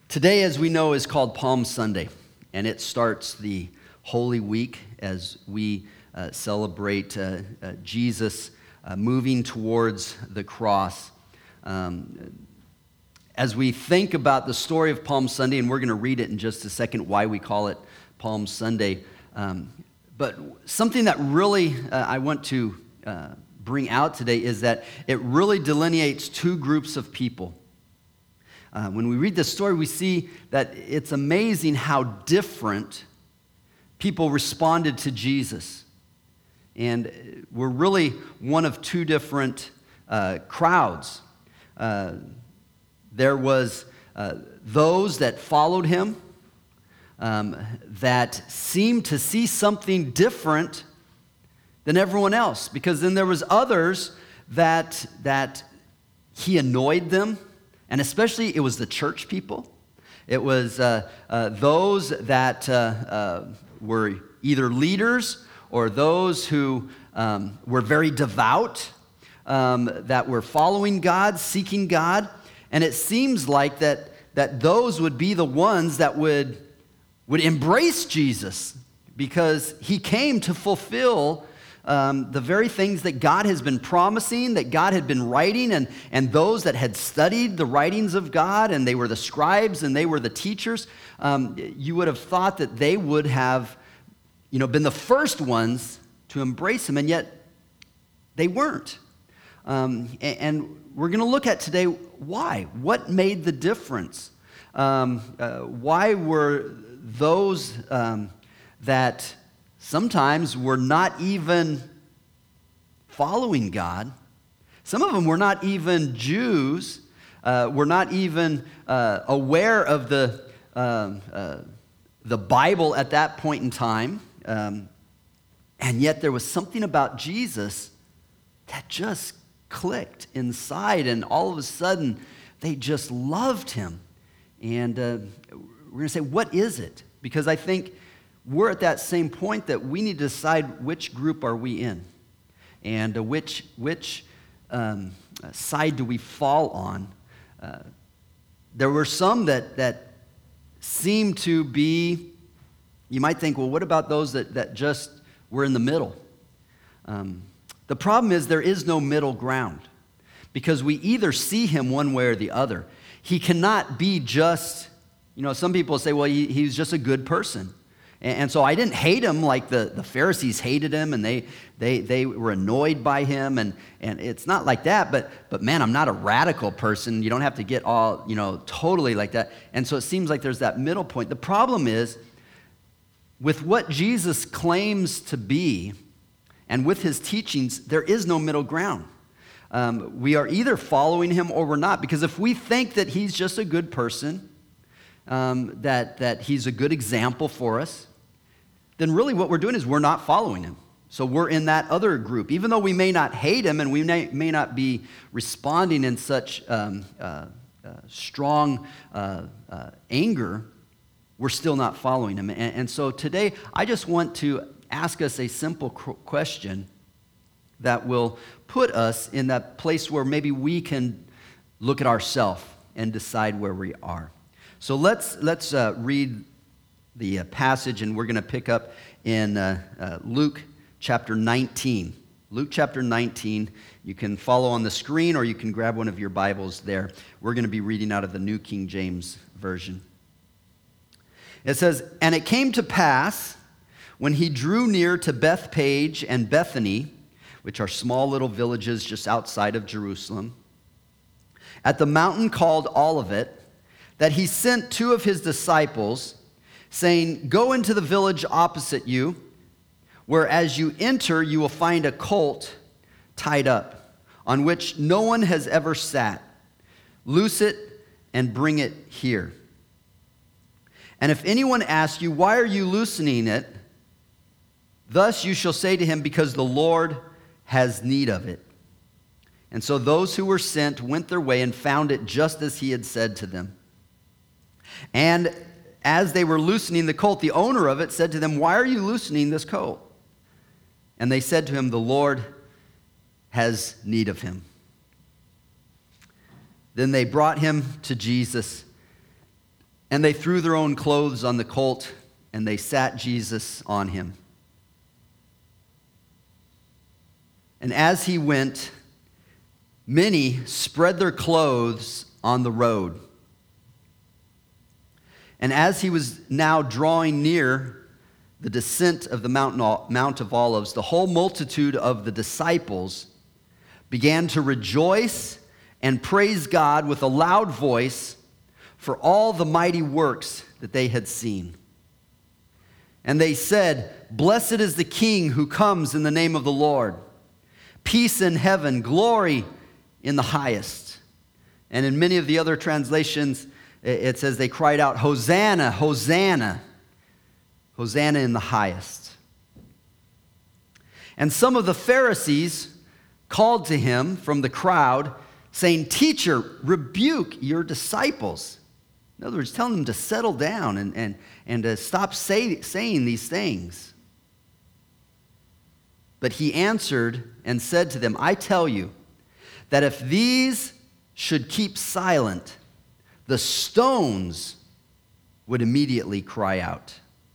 Today, as we know, is called Palm Sunday, and it starts the Holy Week as we celebrate Jesus moving towards the cross. As we think about the story of Palm Sunday, and we're going to read it in just a second, why we call it Palm Sunday, but something that really I want to bring out today is that it really delineates two groups of people. When we read this story, we see that it's amazing how different people responded to Jesus. And we're really one of two different crowds. There was those that followed him that seemed to see something different than everyone else. Because then there was others that he annoyed them. And especially, it was the church people. It was those that were either leaders or those who were very devout, that were following God, seeking God. And it seems like that those would be the ones that would embrace Jesus because he came to fulfill the very things that God has been promising, that God had been writing, and those that had studied the writings of God, and they were the scribes and they were the teachers, you would have thought that they would have, been the first ones to embrace him, and yet they weren't. And we're going to look at today why. What made the difference? Why were those that sometimes were not even following God? Some of them were not even Jews, were not even aware of the Bible at that point in time. And yet there was something about Jesus that just clicked inside, and all of a sudden they just loved him. And we're going to say, what is it? Because I think we're at that same point that we need to decide which group are we in, and which side do we fall on. There were some that seemed to be, you might think, well, what about those that just were in the middle? The problem is there is no middle ground, because we either see him one way or the other. He cannot be just, some people say, well, he's just a good person. And so I didn't hate him like the Pharisees hated him, and they were annoyed by him, and it's not like that, but man, I'm not a radical person. You don't have to get all, totally like that. And so it seems like there's that middle point. The problem is, with what Jesus claims to be, and with his teachings, there is no middle ground. We are either following him or we're not, because if we think that he's just a good person, that he's a good example for us, then really what we're doing is we're not following him. So we're in that other group. Even though we may not hate him and we may not be responding in such strong anger, we're still not following him. And so today, I just want to ask us a simple question that will put us in that place where maybe we can look at ourselves and decide where we are. So let's read the passage, and we're going to pick up in Luke chapter 19. Luke chapter 19. You can follow on the screen, or you can grab one of your Bibles there. We're going to be reading out of the New King James Version. It says, "And it came to pass, when he drew near to Bethpage and Bethany, which are small little villages just outside of Jerusalem, at the mountain called Olivet, that he sent two of his disciples, saying, 'Go into the village opposite you, where as you enter you will find a colt tied up, on which no one has ever sat. Loose it and bring it here. And if anyone asks you, why are you loosening it? Thus you shall say to him, because the Lord has need of it.' And so those who were sent went their way and found it just as he had said to them. And as they were loosening the colt, the owner of it said to them, 'Why are you loosening this colt?' And they said to him, 'The Lord has need of him.' Then they brought him to Jesus. And they threw their own clothes on the colt, and they sat Jesus on him. And as he went, many spread their clothes on the road. And as he was now drawing near the descent of the Mount of Olives, the whole multitude of the disciples began to rejoice and praise God with a loud voice for all the mighty works that they had seen. And they said, "Blessed is the King who comes in the name of the Lord. Peace in heaven, glory in the highest." And in many of the other translations, it says they cried out, "Hosanna, Hosanna, Hosanna in the highest." And some of the Pharisees called to him from the crowd, saying, "Teacher, rebuke your disciples." In other words, telling them to settle down and to stop saying these things. But he answered and said to them, "I tell you that if these should keep silent, the stones would immediately cry out."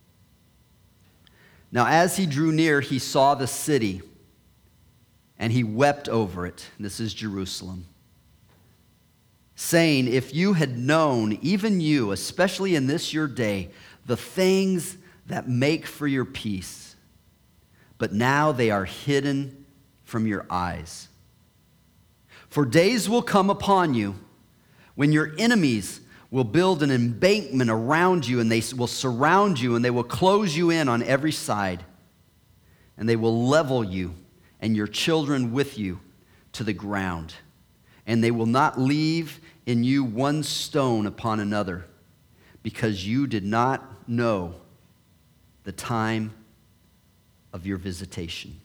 Now, as he drew near, he saw the city, and he wept over it. This is Jerusalem, saying, "If you had known, even you, especially in this your day, the things that make for your peace, but now they are hidden from your eyes. For days will come upon you when your enemies will build an embankment around you, and they will surround you, and they will close you in on every side, and they will level you and your children with you to the ground, and they will not leave in you one stone upon another, because you did not know the time of your visitation."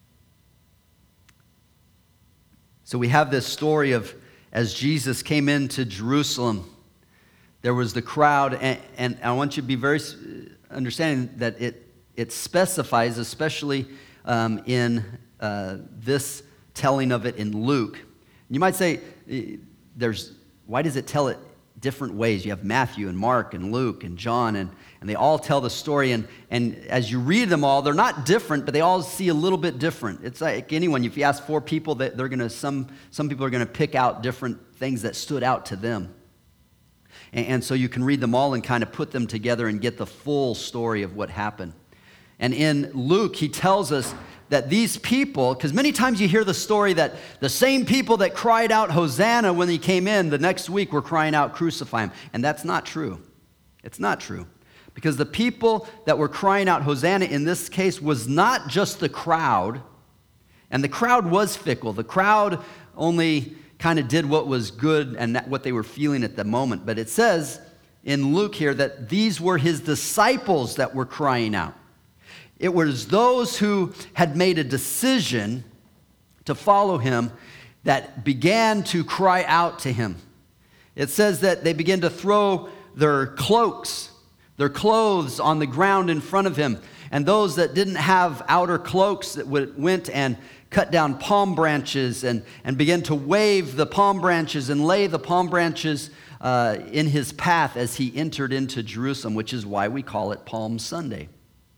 So we have this story of as Jesus came into Jerusalem, there was the crowd, and I want you to be very understanding that it specifies, especially in this telling of it in Luke. You might say, why does it tell it different ways? You have Matthew and Mark and Luke and John, and they all tell the story. And as you read them all, they're not different, but they all see a little bit different. It's like anyone. If you ask 4 people, that they're gonna some people are gonna pick out different things that stood out to them. And so you can read them all and kind of put them together and get the full story of what happened. And in Luke, he tells us that these people, because many times you hear the story that the same people that cried out Hosanna when he came in, the next week were crying out crucify him. And that's not true. It's not true. Because the people that were crying out Hosanna in this case was not just the crowd. And the crowd was fickle. The crowd only kind of did what was good and what they were feeling at the moment. But it says in Luke here that these were his disciples that were crying out. It was those who had made a decision to follow him that began to cry out to him. It says that they began to throw their cloaks, their clothes on the ground in front of him. And those that didn't have outer cloaks that went and cut down palm branches and began to wave the palm branches and lay the palm branches in his path as he entered into Jerusalem, which is why we call it Palm Sunday.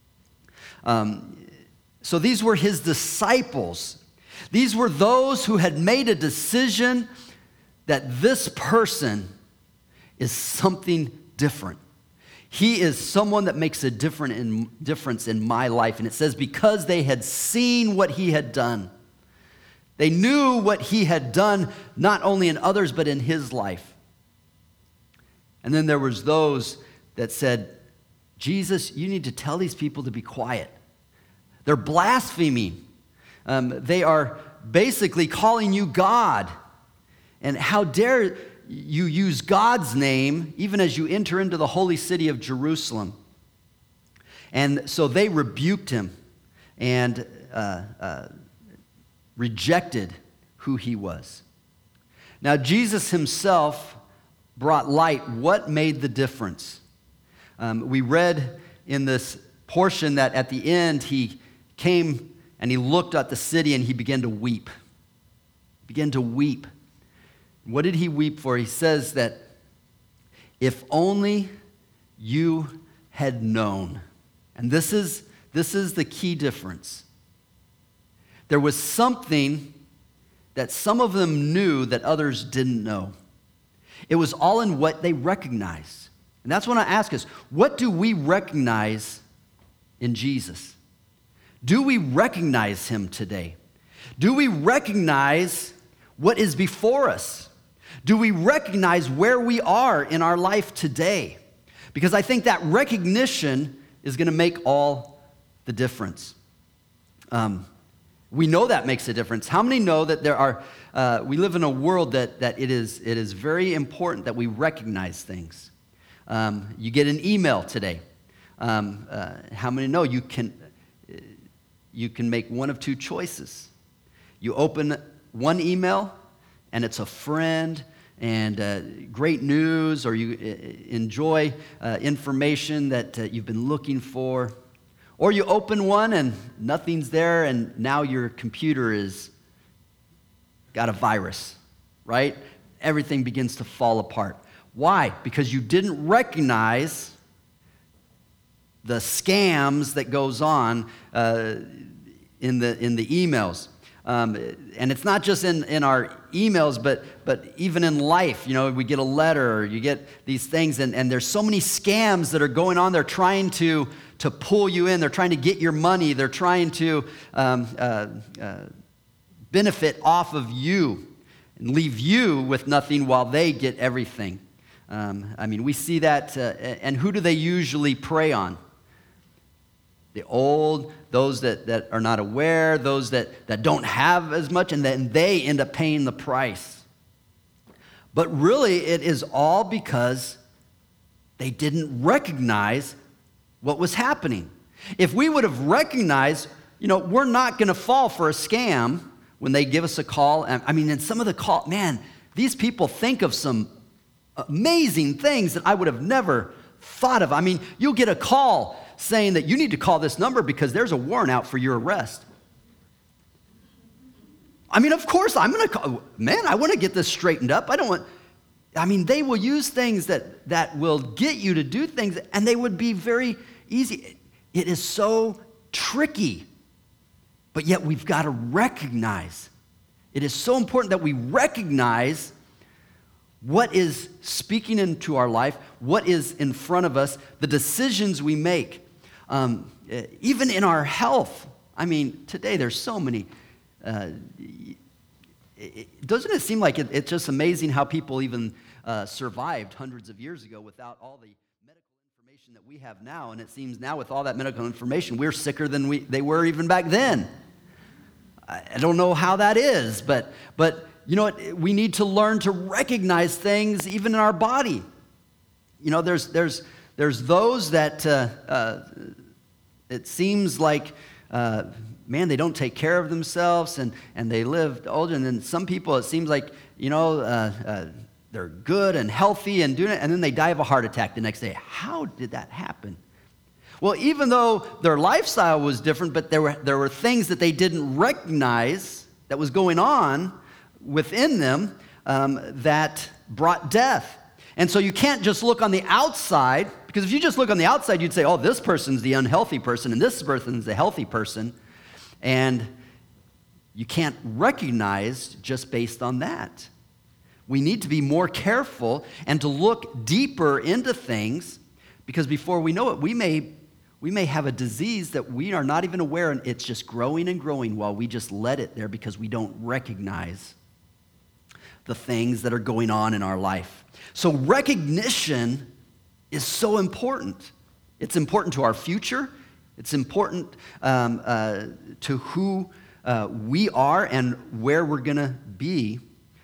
So these were his disciples. These were those who had made a decision that this person is something different. He is someone that makes a difference in my life. And it says because they had seen what he had done. They knew what he had done, not only in others, but in his life. And then there was those that said, "Jesus, you need to tell these people to be quiet. They're blaspheming. They are basically calling you God. And how dare you use God's name even as you enter into the holy city of Jerusalem?" And so they rebuked him and rejected who he was. Now, Jesus himself brought light. What made the difference? We read in this portion that at the end he came and he looked at the city and he began to weep. He began to weep. What did he weep for? He says that If only you had known. And this is the key difference. There was something that some of them knew that others didn't know. It was all in what they recognized. And that's when I ask us, what do we recognize in Jesus? Do we recognize him today? Do we recognize what is before us? Do we recognize where we are in our life today? Because I think that recognition is going to make all the difference. We know that makes a difference. How many know that we live in a world that it is very important that we recognize things? You get an email today. How many know you can make one of two choices? You open one email, and it's a friend and great news, or you enjoy information that you've been looking for. Or you open one and nothing's there, and now your computer is got a virus, right? Everything begins to fall apart. Why? Because you didn't recognize the scams that goes on in the emails. And it's not just in our emails, but even in life. You know, we get a letter, or you get these things, and there's so many scams that are going on. They're trying to pull you in. They're trying to get your money. They're trying to benefit off of you and leave you with nothing while they get everything. We see that. And who do they usually prey on? The old, those that are not aware, those that don't have as much, and then they end up paying the price. But really, it is all because they didn't recognize what was happening. If we would have recognized, we're not going to fall for a scam when they give us a call. And some of the call, man, these people think of some amazing things that I would have never thought of. You'll get a call saying that you need to call this number because there's a warrant out for your arrest. Of course, I'm going to call. Man, I want to get this straightened up. They will use things that will get you to do things, and they would be very easy. It is so tricky, but yet we've got to recognize. It is so important that we recognize what is speaking into our life, what is in front of us, the decisions we make. Even in our health. Today there's so many. Doesn't it seem like it's just amazing how people even survived hundreds of years ago without all the medical information that we have now? And it seems now with all that medical information, we're sicker than they were even back then. I don't know how that is, but you know what? We need to learn to recognize things even in our body. There's those that it seems like, they don't take care of themselves and they live older. And then some people, it seems like, they're good and healthy and doing it, and then they die of a heart attack the next day. How did that happen? Well, even though their lifestyle was different, but there were things that they didn't recognize that was going on within them that brought death. And so you can't just look on the outside, because if you just look on the outside, you'd say, oh, this person's the unhealthy person and this person's the healthy person. And you can't recognize just based on that. We need to be more careful and to look deeper into things, because before we know it, we may have a disease that we are not even aware, and it's just growing and growing while we just let it there because we don't recognize the things that are going on in our life. So recognition is so important. It's important to our future. It's important to who we are and where we're going to be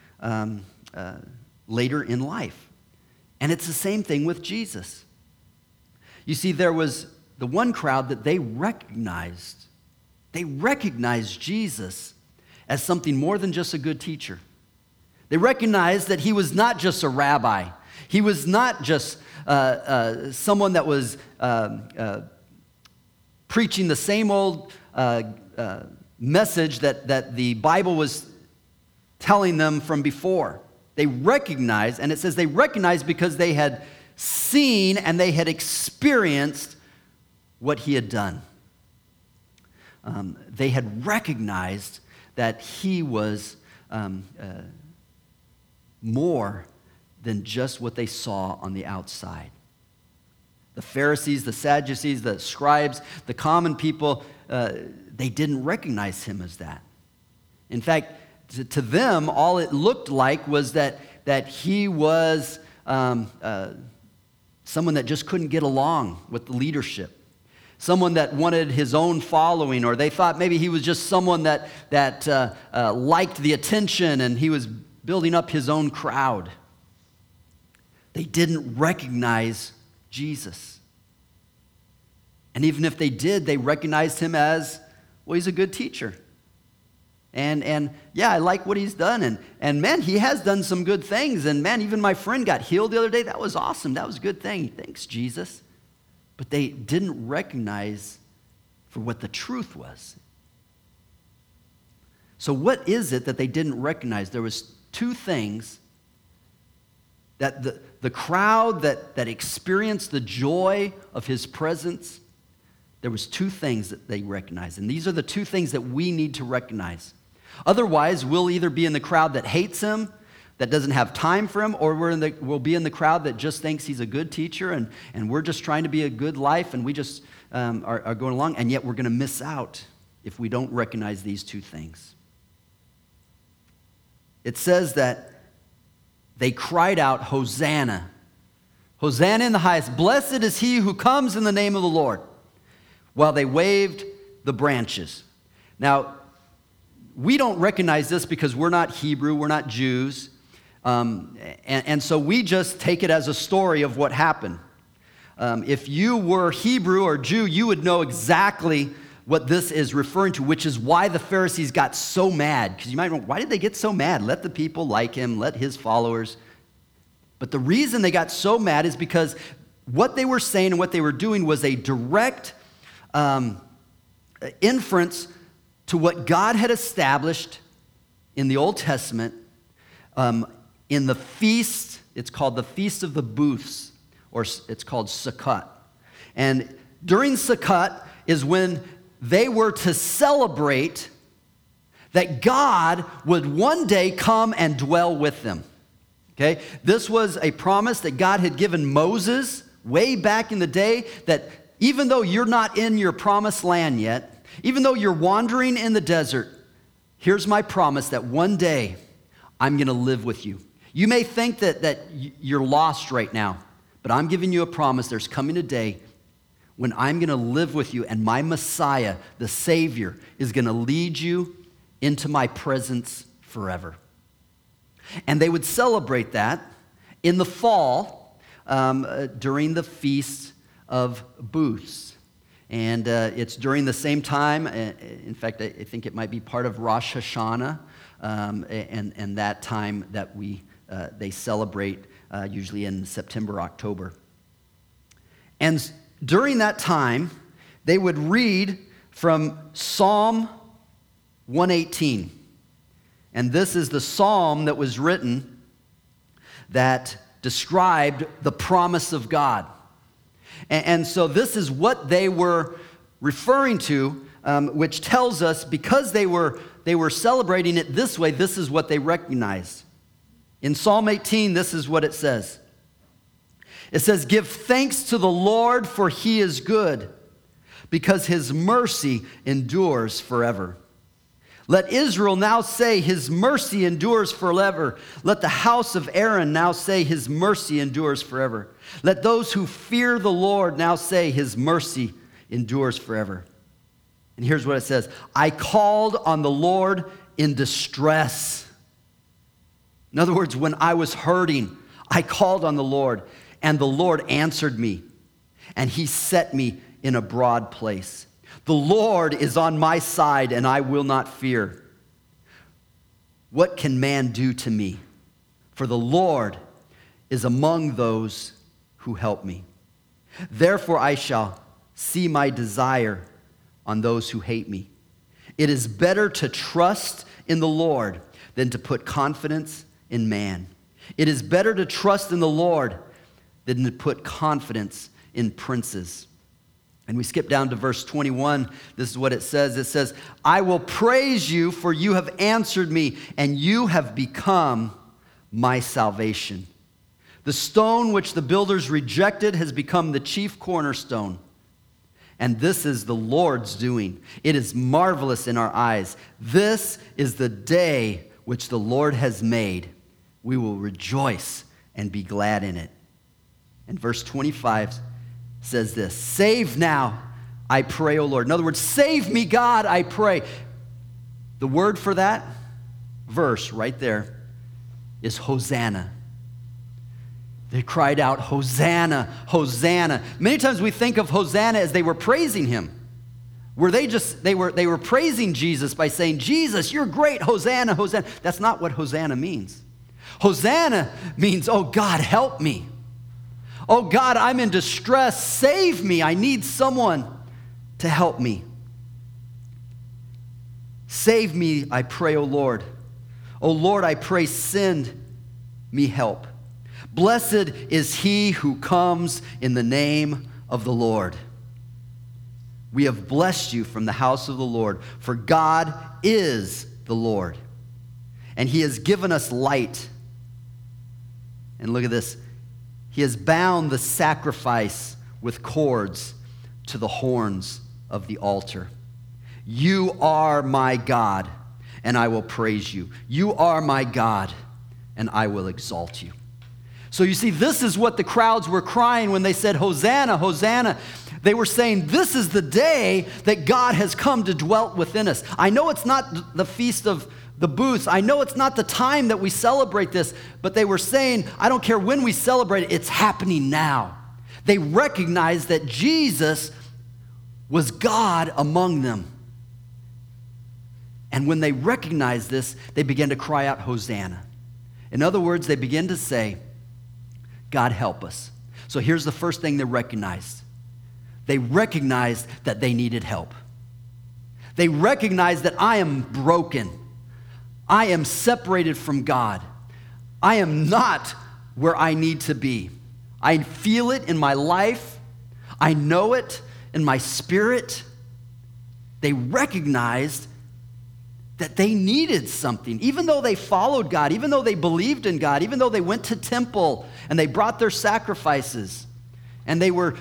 later in life. And it's the same thing with Jesus. You see, there was the one crowd that they recognized. They recognized Jesus as something more than just a good teacher. They recognized that he was not just a rabbi. He was not just someone that was preaching the same old message that the Bible was telling them from before. They recognized, and it says they recognized because they had seen and they had experienced what he had done. They had recognized that he was more than just what they saw on the outside. The Pharisees, the Sadducees, the scribes, the common people, they didn't recognize him as that. In fact, to them, all it looked like was that he was someone that just couldn't get along with the leadership, someone that wanted his own following, or they thought maybe he was just someone that liked the attention and he was building up his own crowd. They didn't recognize Jesus. And even if they did, they recognized him as, well, he's a good teacher. And yeah, I like what he's done. And man, he has done some good things. And man, even my friend got healed the other day. That was awesome. That was a good thing. Thanks, Jesus. But they didn't recognize for what the truth was. So what is it that they didn't recognize? There was two things that the crowd that experienced the joy of his presence, there was two things that they recognized. And these are the two things that we need to recognize. Otherwise, we'll either be in the crowd that hates him, that doesn't have time for him, or we'll be in the crowd that just thinks he's a good teacher and we're just trying to be a good life and we just are going along, and yet we're going to miss out if we don't recognize these two things. It says that they cried out, Hosanna. Hosanna in the highest. Blessed is he who comes in the name of the Lord. While they waved the branches. Now, we don't recognize this because we're not Hebrew, we're not Jews. And so we just take it as a story of what happened. If you were Hebrew or Jew, you would know exactly what this is referring to, which is why the Pharisees got so mad. Because you might wonder, why did they get so mad? Let the people like him, let his followers. But the reason they got so mad is because what they were saying and what they were doing was a direct inference to what God had established in the Old Testament in the feast. It's called the Feast of the Booths, or it's called Sukkot. And during Sukkot is when they were to celebrate that God would one day come and dwell with them. Okay? This was a promise that God had given Moses way back in the day, that even though you're not in your promised land yet, even though you're wandering in the desert, here's my promise that one day I'm going to live with you. You may think that you're lost right now, but I'm giving you a promise. There's coming a day when I'm going to live with you, and my Messiah, the Savior, is going to lead you into my presence forever. And they would celebrate that in the fall during the Feast of Booths. And it's during the same time. In fact, I think it might be part of Rosh Hashanah, and that time that they celebrate usually in September, October. And during that time, they would read from Psalm 118. And this is the psalm that was written that described the promise of God. And so this is what they were referring to, which tells us because they were celebrating it this way, this is what they recognized. In Psalm 18, this is what it says. It says, "Give thanks to the Lord, for he is good, because his mercy endures forever. Let Israel now say, his mercy endures forever. Let the house of Aaron now say, his mercy endures forever. Let those who fear the Lord now say, his mercy endures forever." And here's what it says. "I called on the Lord in distress." In other words, when I was hurting, I called on the Lord, and the Lord answered me, and he set me in a broad place. The Lord is on my side, and I will not fear. What can man do to me? For the Lord is among those who help me. Therefore I shall see my desire on those who hate me. It is better to trust in the Lord than to put confidence in man. It is better to trust in the Lord than to put confidence in princes. And we skip down to verse 21. This is what it says. It says, I will praise you, for you have answered me, and you have become my salvation. The stone which the builders rejected has become the chief cornerstone. And this is the Lord's doing. It is marvelous in our eyes. This is the day which the Lord has made. We will rejoice and be glad in it. And verse 25 says this, save now, I pray, O Lord. In other words, save me, God, I pray. The word for that verse right there is Hosanna. They cried out, Hosanna, Hosanna. Many times we think of Hosanna as they were praising him. They were praising Jesus by saying, Jesus, you're great, Hosanna, Hosanna. That's not what Hosanna means. Hosanna means, oh God, help me. Oh God, I'm in distress, save me. I need someone to help me. Save me, I pray, O Lord. O Lord, I pray, send me help. Blessed is he who comes in the name of the Lord. We have blessed you from the house of the Lord, for God is the Lord, and he has given us light. And look at this. He has bound the sacrifice with cords to the horns of the altar. You are my God, and I will praise you. You are my God, and I will exalt you. So you see, this is what the crowds were crying when they said, Hosanna, Hosanna. They were saying, this is the day that God has come to dwell within us. I know it's not the Feast of the Booths. I know it's not the time that we celebrate this, but they were saying, I don't care when we celebrate it, it's happening now. They recognized that Jesus was God among them. And when they recognized this, they began to cry out, Hosanna. In other words, they began to say, God help us. So here's the first thing they recognized. They recognized that they needed help. They recognized that I am broken. I am separated from God. I am not where I need to be. I feel it in my life. I know it in my spirit. They recognized that they needed something. Even though they followed God, even though they believed in God, even though they went to temple and they brought their sacrifices and they were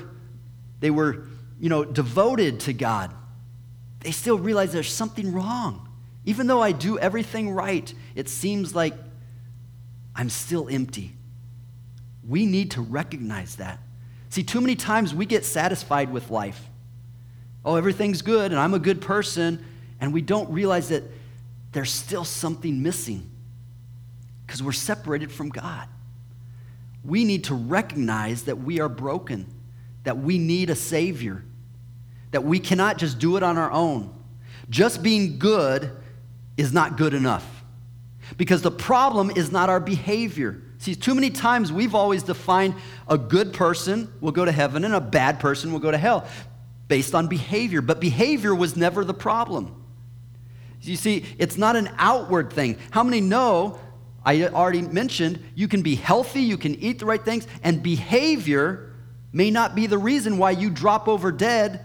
devoted to God, they still realized there's something wrong. Even though I do everything right, it seems like I'm still empty. We need to recognize that. See, too many times we get satisfied with life. Oh, everything's good and I'm a good person, and we don't realize that there's still something missing because we're separated from God. We need to recognize that we are broken, that we need a Savior, that we cannot just do it on our own. Just being good is not good enough, because the problem is not our behavior. See, too many times we've always defined a good person will go to heaven and a bad person will go to hell based on behavior, but behavior was never the problem. You see, it's not an outward thing. How many know, I already mentioned, you can be healthy, you can eat the right things, and behavior may not be the reason why you drop over dead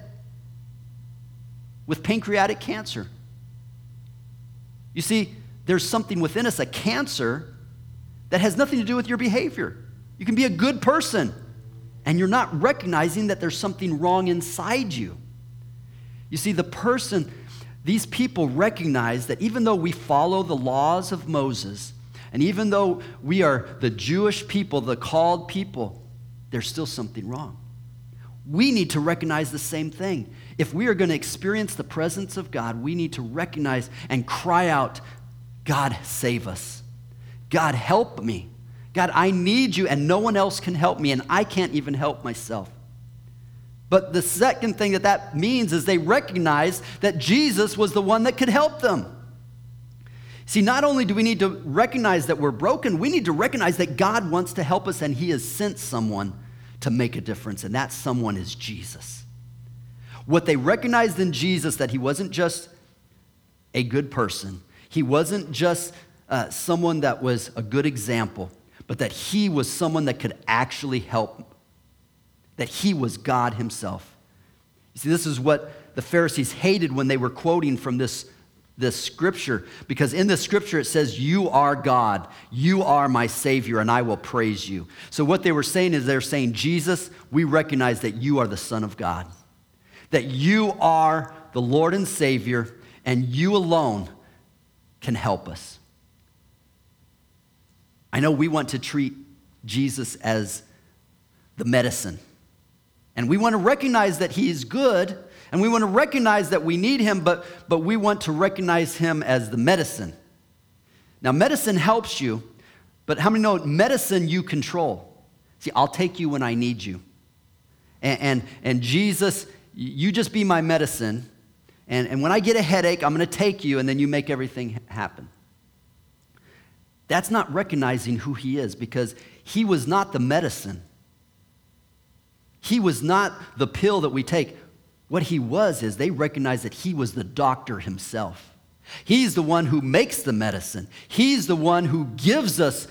with pancreatic cancer. You see, there's something within us, a cancer, that has nothing to do with your behavior. You can be a good person, and you're not recognizing that there's something wrong inside you. You see, these people recognize that even though we follow the laws of Moses, and even though we are the Jewish people, the called people, there's still something wrong. We need to recognize the same thing. If we are going to experience the presence of God, we need to recognize and cry out, God, save us. God, help me. God, I need you, and no one else can help me, and I can't even help myself. But the second thing that means is they recognize that Jesus was the one that could help them. See, not only do we need to recognize that we're broken, we need to recognize that God wants to help us, and he has sent someone to make a difference, and that someone is Jesus. What they recognized in Jesus, that he wasn't just a good person, he wasn't just someone that was a good example, but that he was someone that could actually help that he was God himself. You see, this is what the Pharisees hated when they were quoting from this scripture, because in this scripture it says, you are God, you are my Savior, and I will praise you. So what they were saying is they're saying, Jesus, we recognize that you are the Son of God, that you are the Lord and Savior, and you alone can help us. I know we want to treat Jesus as the medicine, and we want to recognize that he is good, and we want to recognize that we need him, but we want to recognize him as the medicine. Now, medicine helps you, but how many know medicine you control? See, I'll take you when I need you. And Jesus, you just be my medicine, and when I get a headache, I'm going to take you, and then you make everything happen. That's not recognizing who he is, because he was not the medicine. He was not the pill that we take. What he was is they recognized that he was the doctor himself. He's the one who makes the medicine. He's the one who gives us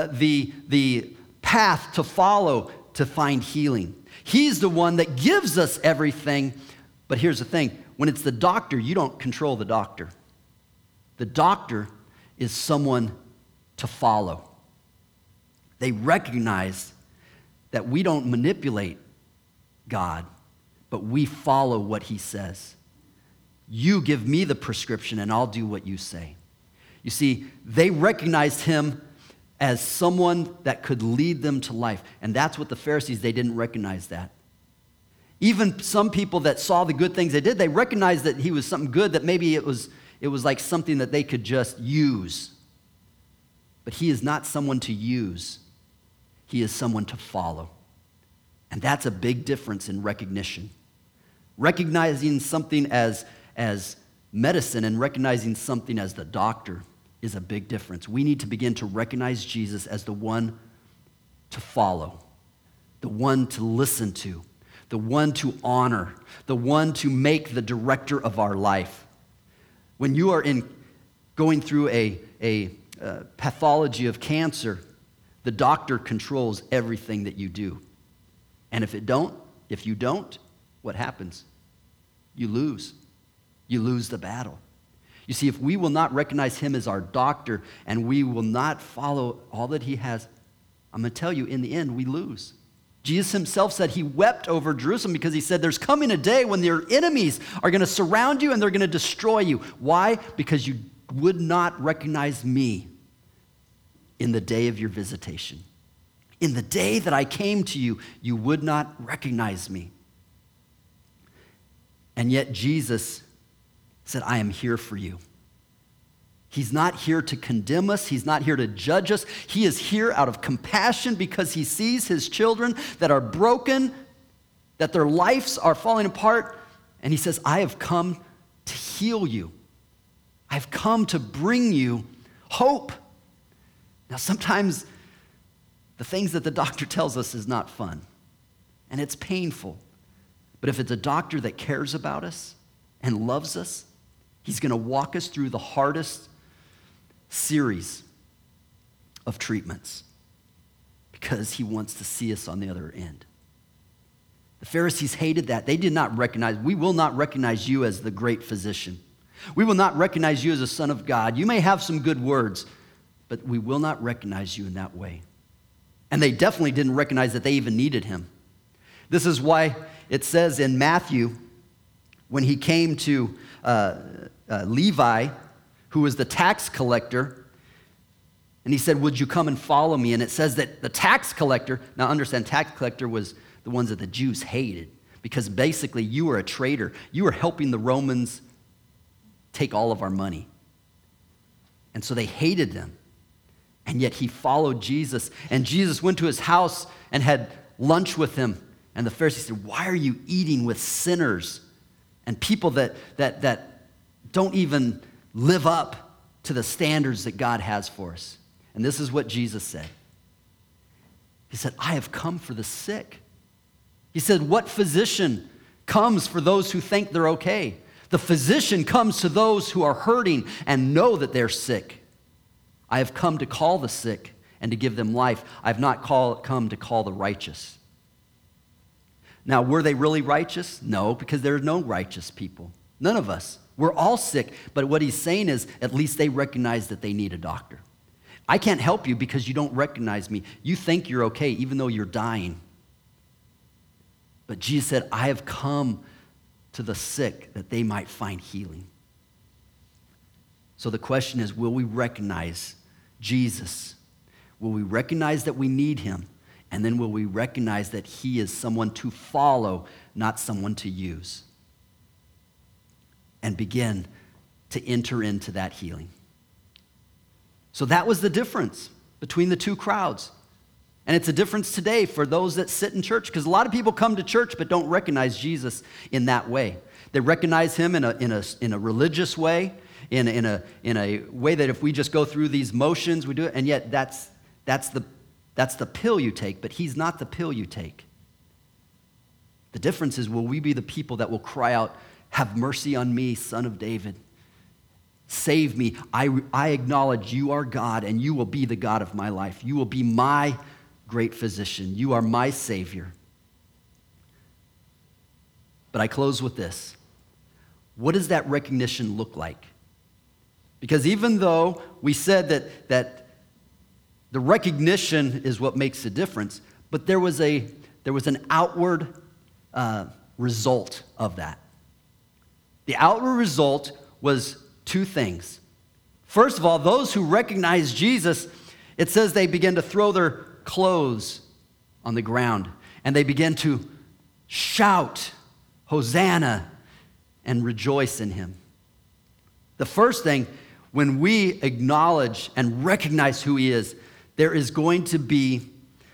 the path to follow to find healing. He's the one that gives us everything. But here's the thing. When it's the doctor, you don't control the doctor. The doctor is someone to follow. They recognize that we don't manipulate God, but we follow what he says. You give me the prescription and I'll do what you say. You see, they recognized him as someone that could lead them to life. And that's what the Pharisees, they didn't recognize that. Even some people that saw the good things they did, they recognized that he was something good, that maybe it was like something that they could just use. But he is not someone to use. He is someone to follow. And that's a big difference in recognition. Recognizing something as medicine and recognizing something as the doctor is a big difference. We need to begin to recognize Jesus as the one to follow, the one to listen to, the one to honor, the one to make the director of our life. When you are going through a pathology of cancer, the doctor controls everything that you do. And if you don't, what happens? You lose. You lose the battle. You see, if we will not recognize him as our doctor and we will not follow all that he has, I'm going to tell you, in the end, we lose. Jesus himself said he wept over Jerusalem because he said there's coming a day when your enemies are going to surround you and they're going to destroy you. Why? Because you would not recognize me in the day of your visitation. In the day that I came to you, you would not recognize me. And yet Jesus said, I am here for you. He's not here to condemn us. He's not here to judge us. He is here out of compassion because he sees his children that are broken, that their lives are falling apart. And he says, I have come to heal you. I've come to bring you hope. Now, sometimes the things that the doctor tells us is not fun, and it's painful. But if it's a doctor that cares about us and loves us, he's going to walk us through the hardest series of treatments because he wants to see us on the other end. The Pharisees hated that. They did not recognize, we will not recognize you as the great physician. We will not recognize you as a son of God. You may have some good words, but we will not recognize you in that way. And they definitely didn't recognize that they even needed him. This is why it says in Matthew, when he came to Levi, who was the tax collector, and he said, would you come and follow me? And it says that the tax collector, now understand, tax collector was the ones that the Jews hated, because basically you were a traitor. You were helping the Romans take all of our money. And so they hated them. And yet he followed Jesus. And Jesus went to his house and had lunch with him. And the Pharisees said, why are you eating with sinners and people that don't even live up to the standards that God has for us? And this is what Jesus said. He said, I have come for the sick. He said, what physician comes for those who think they're okay? The physician comes to those who are hurting and know that they're sick. I have come to call the sick and to give them life. I have not come to call the righteous. Now, were they really righteous? No, because there are no righteous people. None of us. We're all sick. But what he's saying is, at least they recognize that they need a doctor. I can't help you because you don't recognize me. You think you're okay, even though you're dying. But Jesus said, I have come to the sick that they might find healing. So the question is, will we recognize Jesus? Will we recognize that we need him? And then will we recognize that he is someone to follow, not someone to use? And begin to enter into that healing. So that was the difference between the two crowds. And it's a difference today for those that sit in church, because a lot of people come to church but don't recognize Jesus in that way. They recognize him in a religious way, in a way that if we just go through these motions, we do it, and yet that's the pill you take, but he's not the pill you take. The difference is, will we be the people that will cry out, have mercy on me, Son of David. Save me. I acknowledge you are God, and you will be the God of my life. You will be my great physician. You are my Savior. But I close with this. What does that recognition look like? Because even though we said that the recognition is what makes the difference, but there was an outward result of that. The outward result was two things. First of all, those who recognized Jesus, it says they began to throw their clothes on the ground, and they began to shout, Hosanna, and rejoice in him. The first thing, when we acknowledge and recognize who he is, there is going to be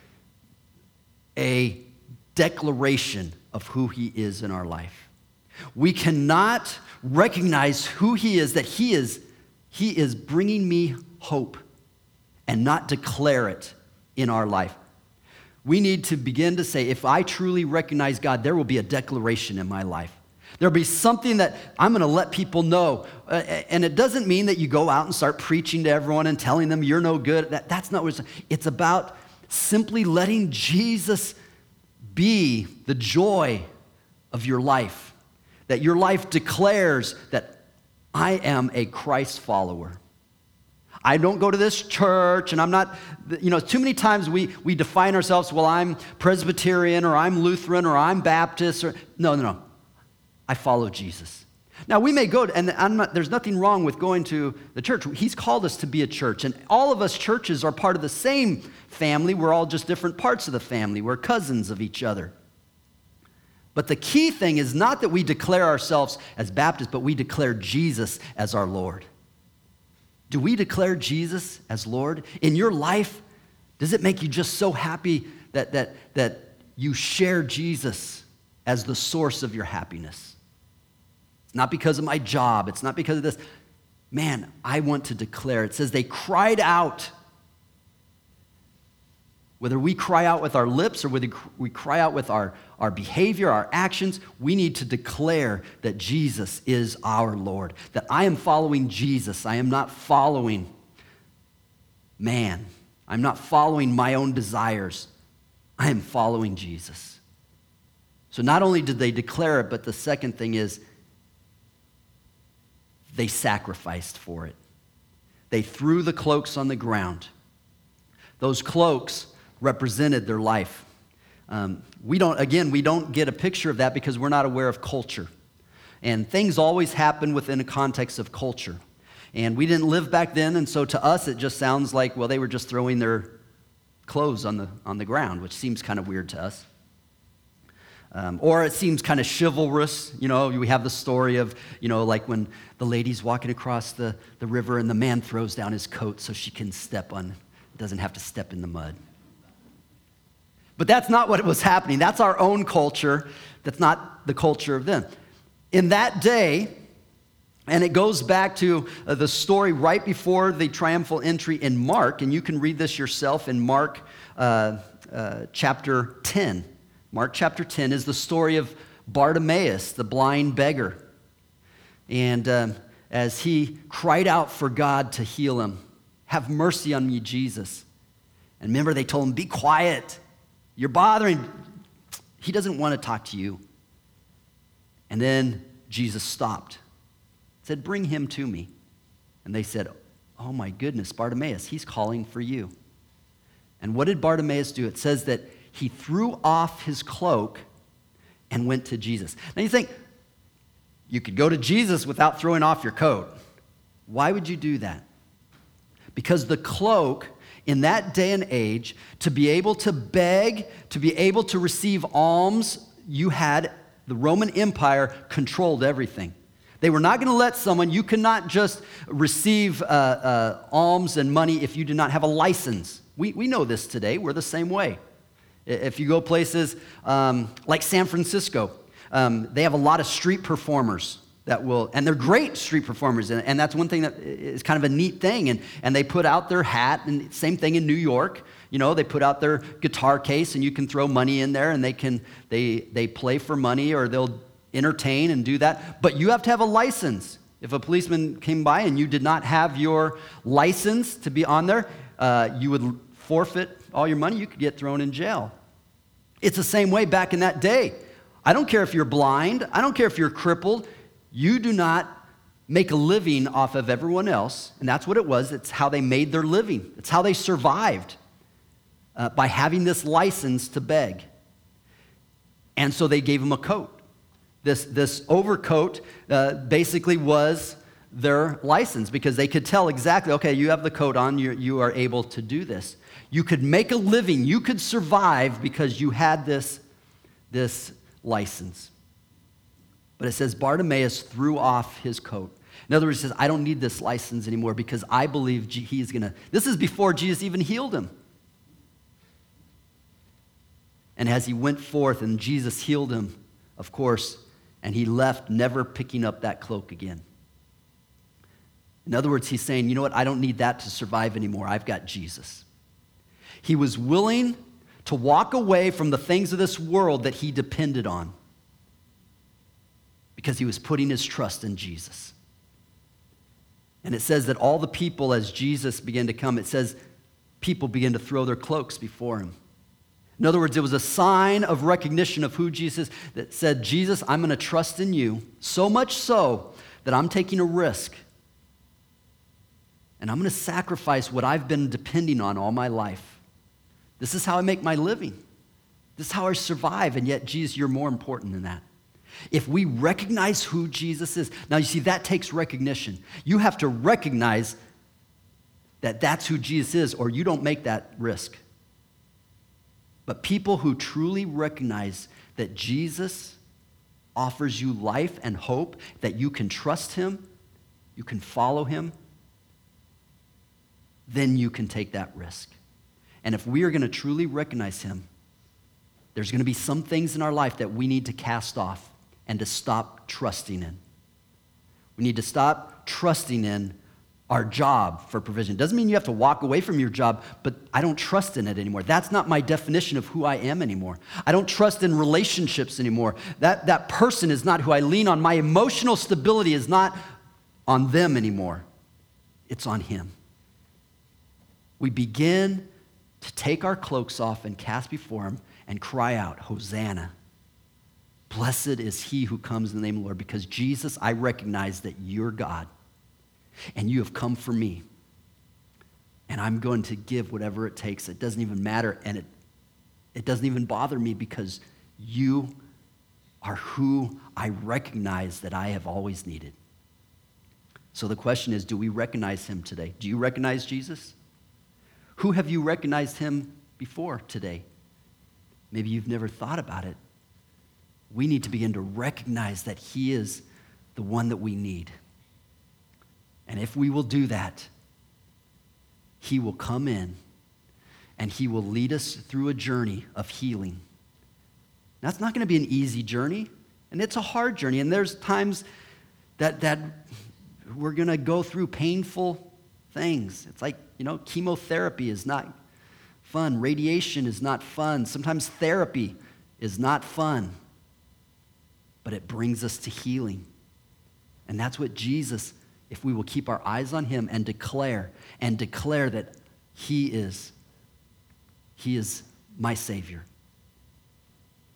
a declaration of who he is in our life. We cannot recognize who he is, that he is bringing me hope, and not declare it in our life. We need to begin to say, if I truly recognize God, there will be a declaration in my life. There'll be something that I'm going to let people know. And it doesn't mean that you go out and start preaching to everyone and telling them you're no good. That's not what it's about. Simply letting Jesus be the joy of your life. That your life declares that I am a Christ follower. I don't go to this church, and I'm not, too many times we define ourselves, well, I'm Presbyterian, or I'm Lutheran, or I'm Baptist, or no. I follow Jesus. Now, we may go, and there's nothing wrong with going to the church. He's called us to be a church, and all of us churches are part of the same family. We're all just different parts of the family. We're cousins of each other. But the key thing is not that we declare ourselves as Baptists, but we declare Jesus as our Lord. Do we declare Jesus as Lord? In your life, does it make you just so happy that you share Jesus as the source of your happiness? It's not because of my job. It's not because of this. Man, I want to declare. It says they cried out. Whether we cry out with our lips or whether we cry out with our behavior, our actions, we need to declare that Jesus is our Lord, that I am following Jesus. I am not following man. I'm not following my own desires. I am following Jesus. So not only did they declare it, but the second thing is they sacrificed for it. They threw the cloaks on the ground. Those cloaks represented their life. We don't get a picture of that because we're not aware of culture. And things always happen within a context of culture. And we didn't live back then, and so to us it just sounds like, well, they were just throwing their clothes on the ground, which seems kind of weird to us. Or it seems kind of chivalrous. We have the story of, like when the lady's walking across the river and the man throws down his coat so she can doesn't have to step in the mud. But that's not what was happening. That's our own culture. That's not the culture of them. In that day, and it goes back to the story right before the triumphal entry in Mark, and you can read this yourself in Mark chapter 10. Mark chapter 10 is the story of Bartimaeus, the blind beggar. And as he cried out for God to heal him, have mercy on me, Jesus. And remember, they told him, be quiet. You're bothering. He doesn't want to talk to you. And then Jesus stopped, said, bring him to me. And they said, oh my goodness, Bartimaeus, he's calling for you. And what did Bartimaeus do? It says that he threw off his cloak and went to Jesus. Now you think, you could go to Jesus without throwing off your coat. Why would you do that? Because the cloak in that day and age, to be able to beg, to be able to receive alms, you had the Roman Empire controlled everything. They were not going to let someone, you cannot just receive alms and money if you do not have a license. We know this today. We're the same way. If you go places like San Francisco, they have a lot of street performers that will, and they're great street performers, and that's one thing that is kind of a neat thing, and they put out their hat, and same thing in New York, they put out their guitar case, and you can throw money in there, and they play for money, or they'll entertain and do that, but you have to have a license. If a policeman came by and you did not have your license to be on there, you would forfeit all your money, you could get thrown in jail. It's the same way back in that day. I don't care if you're blind, I don't care if you're crippled, you do not make a living off of everyone else, and that's what it was. It's how they made their living. It's how they survived, by having this license to beg. And so they gave him a coat. This overcoat basically was their license, because they could tell exactly, okay, you have the coat on, you are able to do this. You could make a living, you could survive because you had this license. But it says Bartimaeus threw off his coat. In other words, he says, I don't need this license anymore because I believe he's going to. This is before Jesus even healed him. And as he went forth and Jesus healed him, of course, and he left never picking up that cloak again. In other words, he's saying, you know what, I don't need that to survive anymore. I've got Jesus. He was willing to walk away from the things of this world that he depended on, because he was putting his trust in Jesus. And it says that all the people, as Jesus began to come, it says people began to throw their cloaks before him. In other words, it was a sign of recognition of who Jesus is that said, Jesus, I'm going to trust in you, so much so that I'm taking a risk. And I'm going to sacrifice what I've been depending on all my life. This is how I make my living. This is how I survive. And yet, Jesus, you're more important than that. If we recognize who Jesus is, now you see, that takes recognition. You have to recognize that that's who Jesus is, or you don't make that risk. But people who truly recognize that Jesus offers you life and hope, that you can trust him, you can follow him, then you can take that risk. And if we are going to truly recognize him, there's going to be some things in our life that we need to cast off and to stop trusting in. We need to stop trusting in our job for provision. Doesn't mean you have to walk away from your job, but I don't trust in it anymore. That's not my definition of who I am anymore. I don't trust in relationships anymore. That person is not who I lean on. My emotional stability is not on them anymore. It's on him. We begin to take our cloaks off and cast before him and cry out, Hosanna. Blessed is he who comes in the name of the Lord, because Jesus, I recognize that you're God and you have come for me. And I'm going to give whatever it takes. It doesn't even matter, and it doesn't even bother me, because you are who I recognize that I have always needed. So the question is, do we recognize him today? Do you recognize Jesus? Who have you recognized him before today? Maybe you've never thought about it. We need to begin to recognize that he is the one that we need. And if we will do that, he will come in and he will lead us through a journey of healing. That's not going to be an easy journey, and it's a hard journey. And there's times that we're going to go through painful things. It's like, chemotherapy is not fun. Radiation is not fun. Sometimes therapy is not fun. But it brings us to healing. And that's what Jesus, if we will keep our eyes on him and declare that he is my Savior.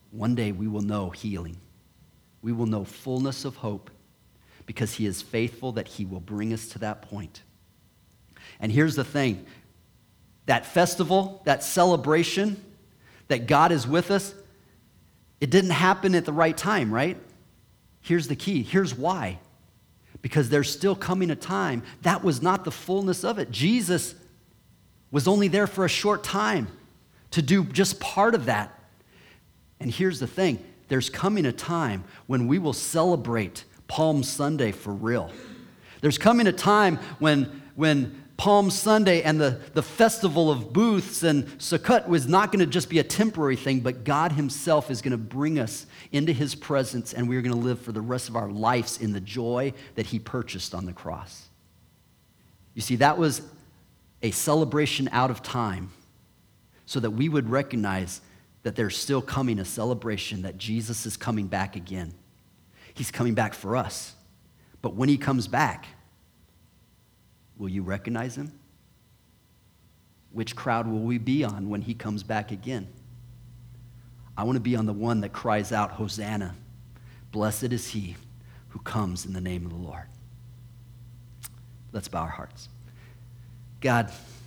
one day we will know healing. We will know fullness of hope because he is faithful that he will bring us to that point. And here's the thing. That festival, that celebration, that God is with us, it didn't happen at the right time, right? Here's the key. Here's why. Because there's still coming a time. That was not the fullness of it. Jesus was only there for a short time to do just part of that. And here's the thing. There's coming a time when we will celebrate Palm Sunday for real. There's coming a time when Palm Sunday and the festival of booths and Sukkot was not going to just be a temporary thing, but God himself is going to bring us into his presence, and we're going to live for the rest of our lives in the joy that he purchased on the cross. You see, that was a celebration out of time so that we would recognize that there's still coming a celebration that Jesus is coming back again. He's coming back for us. But when he comes back, will you recognize him? Which crowd will we be on when he comes back again? I want to be on the one that cries out, Hosanna, blessed is he who comes in the name of the Lord. Let's bow our hearts. God,